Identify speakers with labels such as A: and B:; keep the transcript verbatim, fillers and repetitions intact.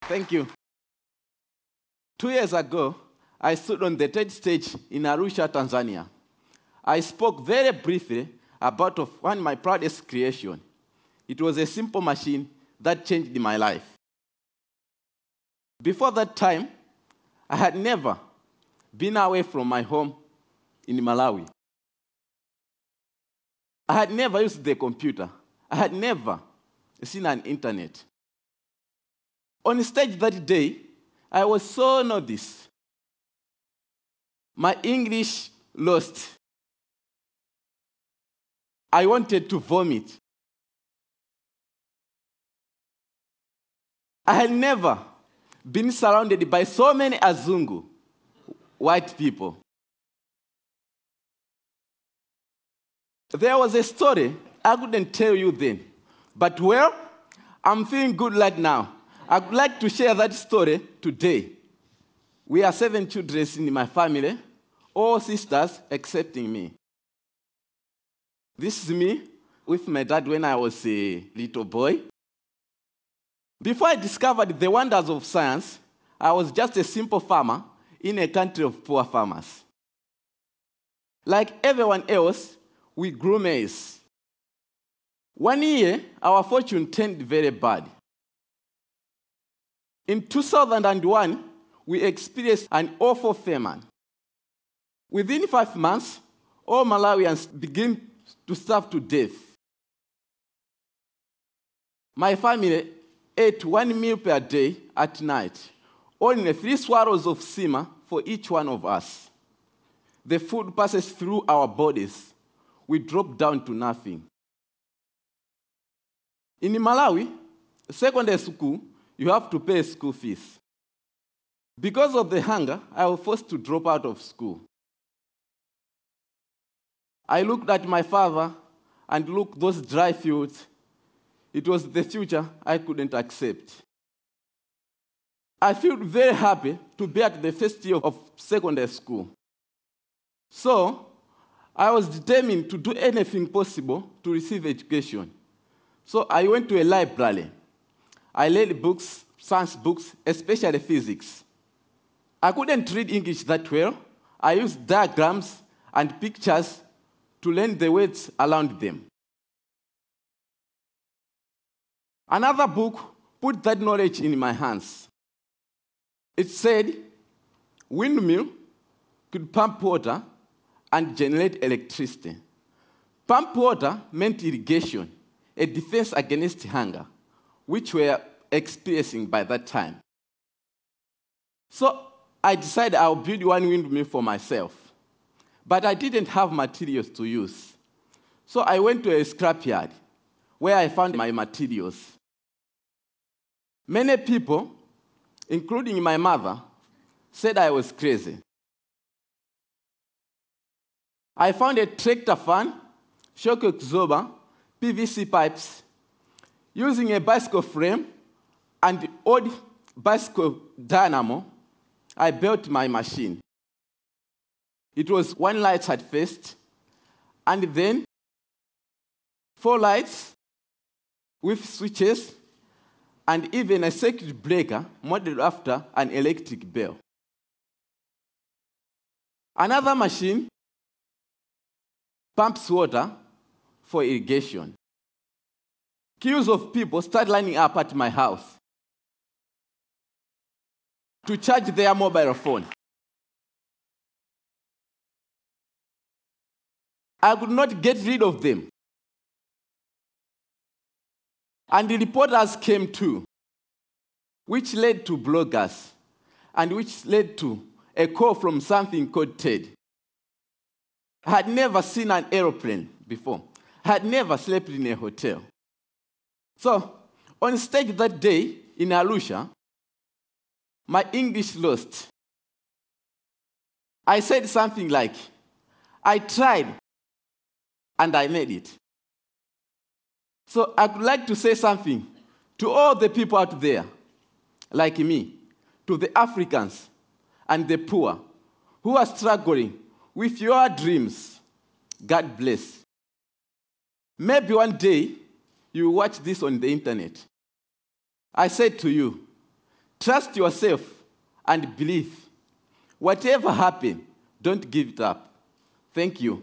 A: Thank you. Two years ago, I stood on the TED stage in Arusha, Tanzania. I spoke very briefly about of one of my proudest creation. It was a simple machine that changed my life. Before that time, I had never been away from my home in Malawi. I had never used the computer. I had never seen an internet. On stage that day, I was so nervous. My English lost. I wanted to vomit. I had never been surrounded by so many Azungu, white people. There was a story I couldn't tell you then, but well, I'm feeling good right now. I'd like to share that story today. We are seven children in my family, all sisters excepting me. This is me with my dad when I was a little boy. Before I discovered the wonders of science, I was just a simple farmer in a country of poor farmers. Like everyone else, we grew maize. One year, our fortune turned very bad. In two thousand one, we experienced an awful famine. Within five months, all Malawians began to starve to death. My family ate one meal per day at night, only three swallows of sima for each one of us. The food passes through our bodies. We drop down to nothing. In Malawi, secondary school, you have to pay school fees. Because of the hunger, I was forced to drop out of school. I looked at my father and looked at those dry fields. It was the future I couldn't accept. I felt very happy to be at the first year of secondary school. So, I was determined to do anything possible to receive education. So I went to a library. I read books, science books, especially physics. I couldn't read English that well. I used diagrams and pictures to learn the words around them. Another book put that knowledge in my hands. It said, windmill could pump water and generate electricity. Pump water meant irrigation, a defense against hunger, which we were experiencing by that time. So I decided I'll build one windmill for myself. But I didn't have materials to use. So I went to a scrapyard where I found my materials. Many people, including my mother, said I was crazy. I found a tractor fan, shock absorber, P V C pipes. Using a bicycle frame and old bicycle dynamo, I built my machine. It was one light at first, and then four lights with switches, and even a circuit breaker modeled after an electric bell. Another machine pumps water for irrigation. Queues of people start lining up at my house to charge their mobile phone. I could not get rid of them. And the reporters came too, which led to bloggers, and which led to a call from something called TED. I had never seen an airplane before. I had never slept in a hotel. So, on stage that day in Arusha, my English lost. I said something like, I tried, and I made it. So I would like to say something to all the people out there, like me, to the Africans and the poor who are struggling with your dreams. God bless. Maybe one day you will watch this on the internet. I said to you, Trust yourself and believe. Whatever happens, don't give it up. Thank you.